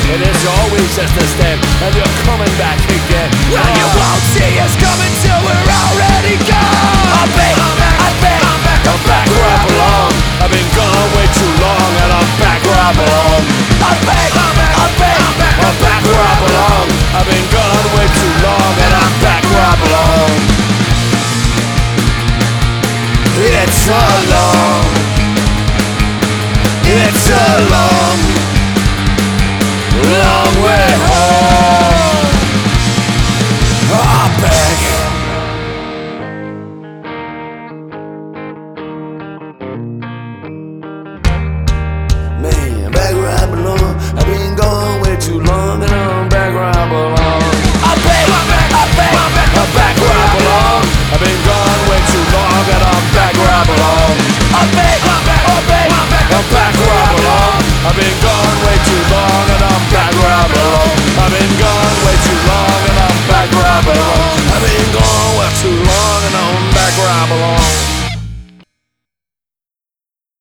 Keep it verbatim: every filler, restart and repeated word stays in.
It is always just a step, and you're coming back again. Now you won't see us coming till we're already gone. I'm back, I'm back, I'm back, I'm back, I'm back where I belong. I've been gone way too long, and I'm back where I belong. I'm back, I'm back, I'm back, I'm back, I'm back where I belong. I've been gone way too long, and I'm back where I belong. It's a long, it's a long, long way home. I'm back. Man, I'm back where I belong. I've been gone way too long.